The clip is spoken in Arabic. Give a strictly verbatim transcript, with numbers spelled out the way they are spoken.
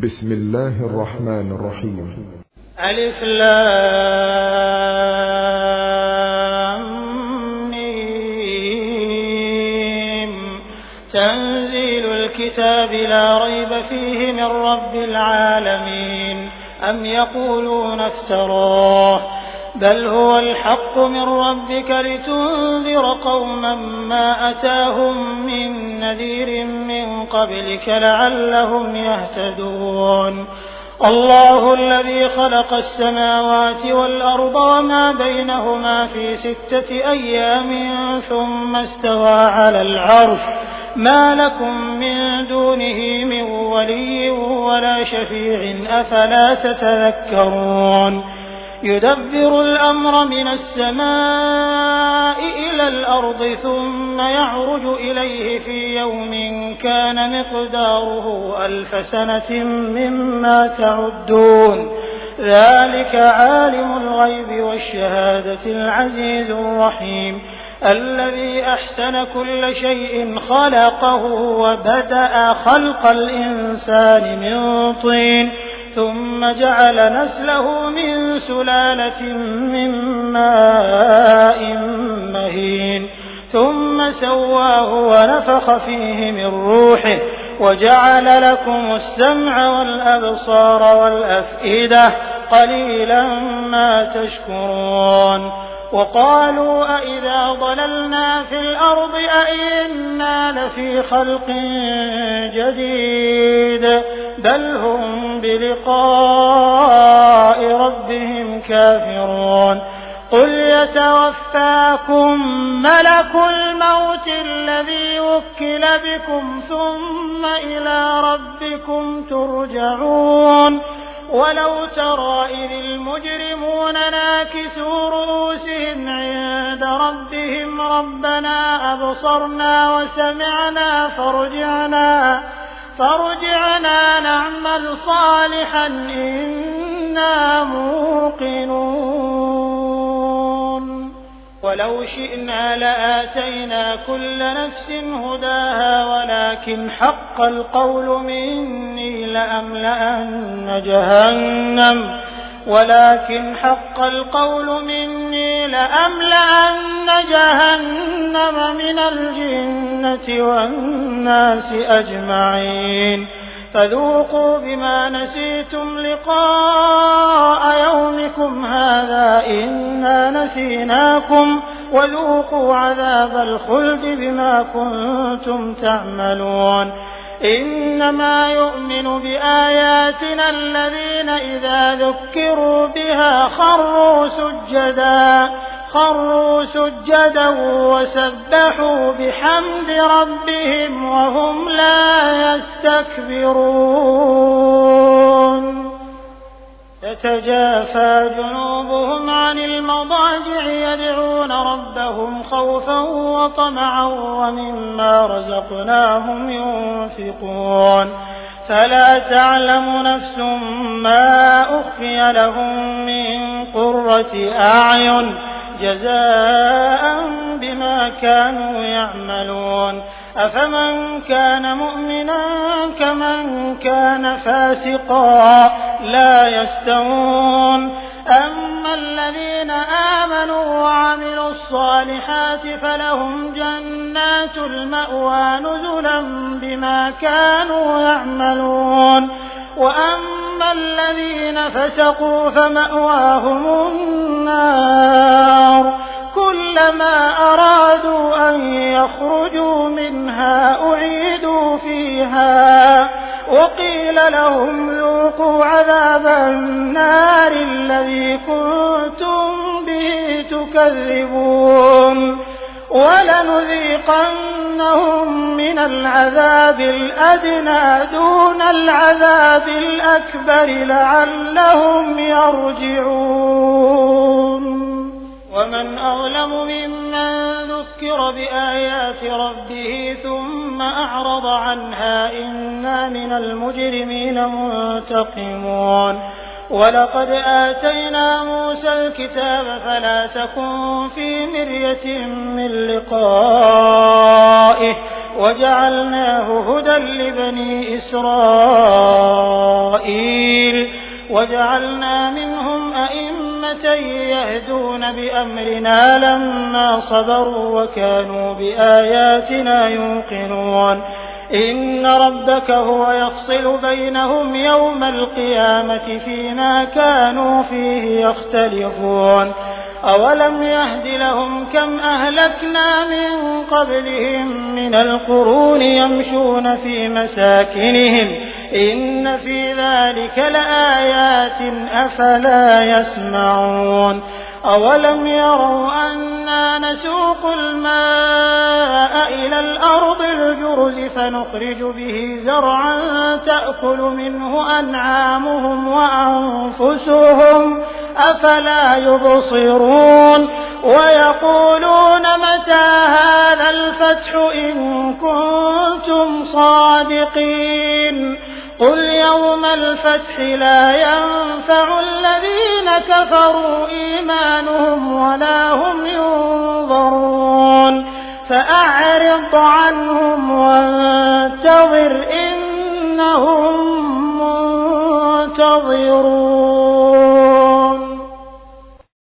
بسم الله الرحمن الرحيم. ألف لام ميم. تنزيل الكتاب لا ريب فيه من رب العالمين. أم يقولون افتراه بل هو الحق من ربك لتنذر قوما ما أتاهم من نذير من قبلك لعلهم يهتدون. الله الذي خلق السماوات والأرض وما بينهما في ستة أيام ثم استوى على العرش ما لكم من دونه من ولي ولا شفيع أفلا تتذكرون. يدبر الأمر من السماء إلى الأرض ثم يعرج إليه في يوم كان مقداره ألف سنة مما تعدون. ذلك عالم الغيب والشهادة العزيز الرحيم الذي أحسن كل شيء خلقه وبدأ خلق الإنسان من طين ثم جعل نسله من سلالة من ماء مهين ثم سواه ونفخ فيه من روحه وجعل لكم السمع والأبصار والأفئدة قليلا ما تشكرون. وقالوا أئذا ضللنا في الأرض أئنا لفي خلق جديد بل هم بلقاء ربهم كافرون. قل يتوفاكم ملك الموت الذي وكل بكم ثم إلى ربكم ترجعون. ولو ترى إذ المجرمون ناكسوا رؤوسهم عند ربهم ربنا أبصرنا وسمعنا فارجعنا فارجعنا نعمل صالحا إنا موقنون. ولو شئنا لآتينا كل نفس هداها ولكن حق القول مني لأملأن جهنم ولكن حق القول مني لأملأن جهنم من الجنة والناس أجمعين. فذوقوا بما نسيتم لقاء يومكم هذا إنا نسيناكم وذوقوا عذاب الخلد بما كنتم تعملون. إنما يؤمن بآياتنا الذين إذا ذكروا بها خروا سجدا خروا سجدا وسبحوا بحمد ربهم وهم لا يستكبرون. تتجافى جنوبهم عن المضاجع يدعون ربهم خوفا وطمعا ومما رزقناهم ينفقون. فلا تعلم نفس ما أخفي لهم من قرة أعين جزاء بما كانوا يعملون. أفمن كان مؤمنا كمن كان فاسقا لا يستوون. أما الذين آمنوا وعملوا الصالحات فلهم جنات المأوى نزلا بما كانوا يعملون. وأما الذين فسقوا فمأواهم النار كلما أرادوا أن يخرجوا منها أعيدوا فيها وقيل لهم ذوقوا عذاب النار الذي كنتم به تكذبون. ولنذيقنهم من العذاب الأدنى دون العذاب الأكبر لعلهم يرجعون. ومن أظلم ممن ذكر بآيات ربه ثم أعرض عنها إنا من المجرمين منتقمون. ولقد آتينا موسى الكتاب فلا تكن في مرية من لقائه وجعلناه هدى لبني إسرائيل وجعلنا منهم أئمة يهدون بأمرنا لما صبروا وكانوا بآياتنا يوقنون إن ربك هو يفصل بينهم يوم القيامة فيما كانوا فيه يختلفون أولم يهد لهم كم أهلكنا من قبلهم من القرون يمشون في مساكنهم إن في ذلك لآيات أفلا يسمعون أولم يروا أنا نسوق الماء إلى الأرض الجرز فنخرج به زرعا تأكل منه أنعامهم وأنفسهم أفلا يبصرون ويقولون متى هذا الفتح إن كنتم صادقين قل يوم الفتح لا ينفع الذين كفروا إيمانهم ولا هم ينظرون فأعرض عنهم وانتظر إنهم منتظرون.